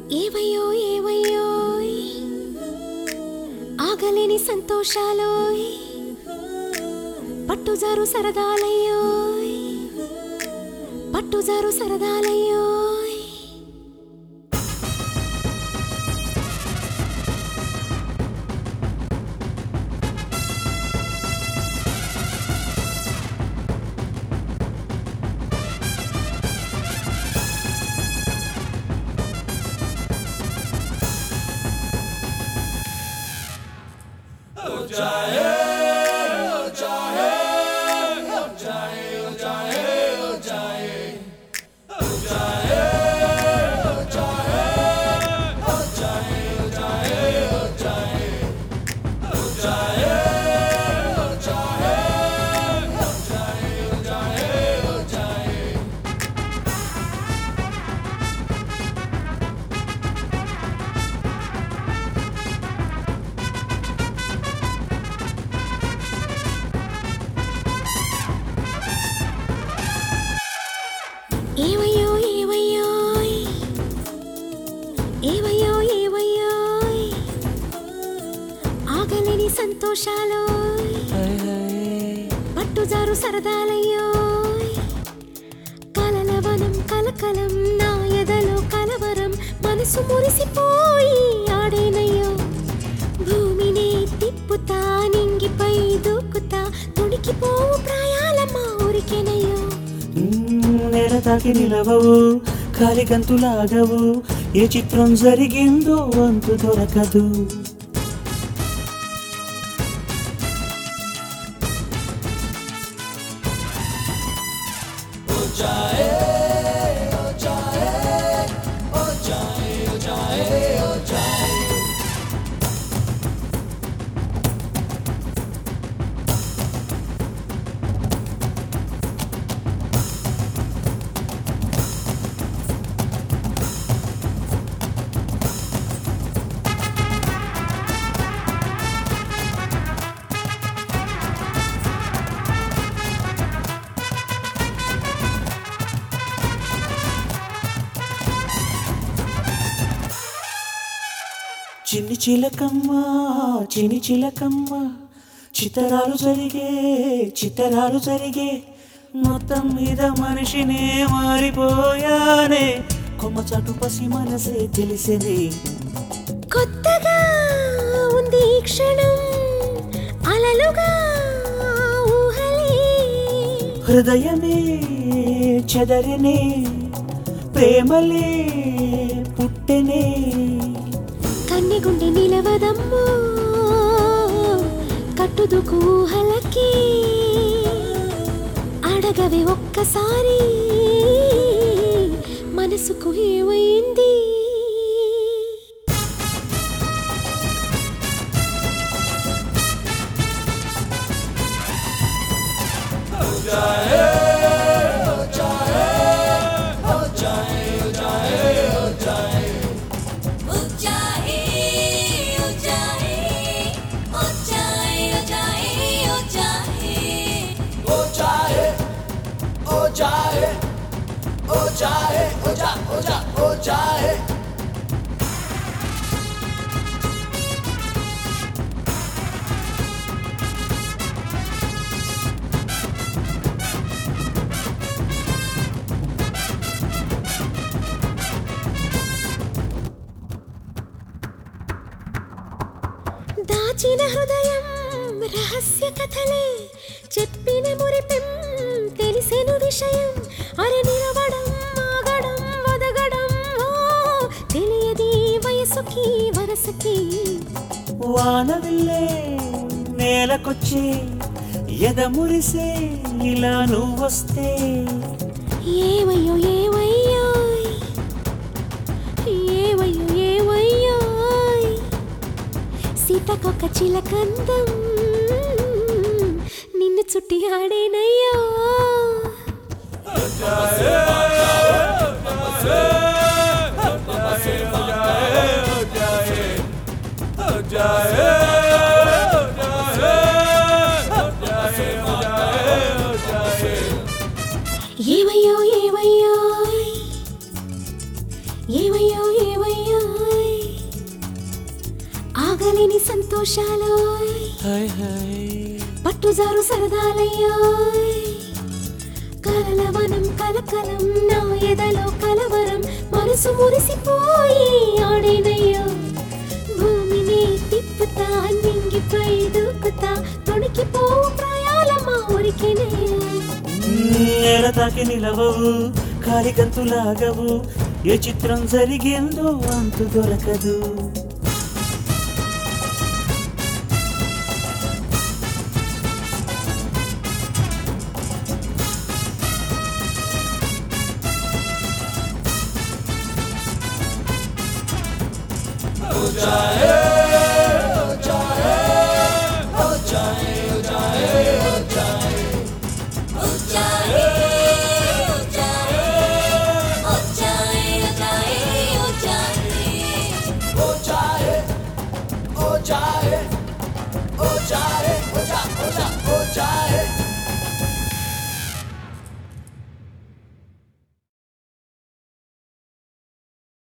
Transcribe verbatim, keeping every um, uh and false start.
ఏవయ్యో ఏవయ్యో ఆగలేని సంతోషాలో పట్టుజారు సరదాలయ్యో పట్టుజారు సరదాలయ్యో ఏవయ్యో ఏవయ్యో ఏవయ్యో ఏవయ్యో ఆగలేని సంతోషాలో పట్టుజారు సరదాలయ్యో కలలవనం కలకలం నా ఎదలో కలవరం మనసు మురిసిపోయి ఆడేనయ్యో భూమిని తిప్పుతా నింగిపై దూకుతా తొడికిపోవు ప్రాయాలమ్మ ఊరికేనయ్యో నేల తాకి నిలవవు కాలి గంతులాగవు ఏ చిత్రం జరిగిందో అంతు దొరకదు చిన్ని చిలకమ్మ చిన్ని చిలకమ్మ చిత్తరాలు జరిగే చిత్తరాలు జరిగే మొత్తం మీద మనిషినే మారిపోయానే కొమ్మ చాటు పసి మనసే తెలిసేది కొత్తగా ఉంది ఈ క్షణం అలలుగా ఊహలే హృదయమే చెదరనే ప్రేమలే పుట్టెనే కన్నె గుండె నిలవదమ్మో కట్టుదుకు ఊహలకి అడగవే ఒక్కసారి మనసుకు ఏమైంది దాచిన హృదయం రహస్య కథలే చెప్పిన మురిపెం తెలిసెను విషయం అరే నిలవడం ఆగడం వదగడం ఓ తెలియది వయసుకి వరసకి వానవిల్లే నేలకొచ్చి ఎద మురిసే ఇలా నువ్వొస్తే ఏవయ్యో ఏవయ్యో ఏవయ్యో ఏవయ్యో సీతకొక చిలకందం నిన్ను చుట్టి ఆడేనయ్యో ఏవయ్యో ఏవయ్యో ఏవయ్యో ఏవయ్యో చెప్పలేని సంతోషాలు హాయ్ హాయ్ పట్టుజారు సరదాలయ్యో కలలవనం కలకలం నా ఎదలో కలవరం మనసు మురిసిపోయి ఆడేనయ్యో భూమిని తిప్పుతా నింగిపై దూకుతా తొణికిపో ప్రాయాలమ్మా ఊరికేనయ్యో నేల తాకి నిలవవు కాలి గంతులాగవు ఏ చిత్రం జరిగిందో అంతు దొరకదు जाए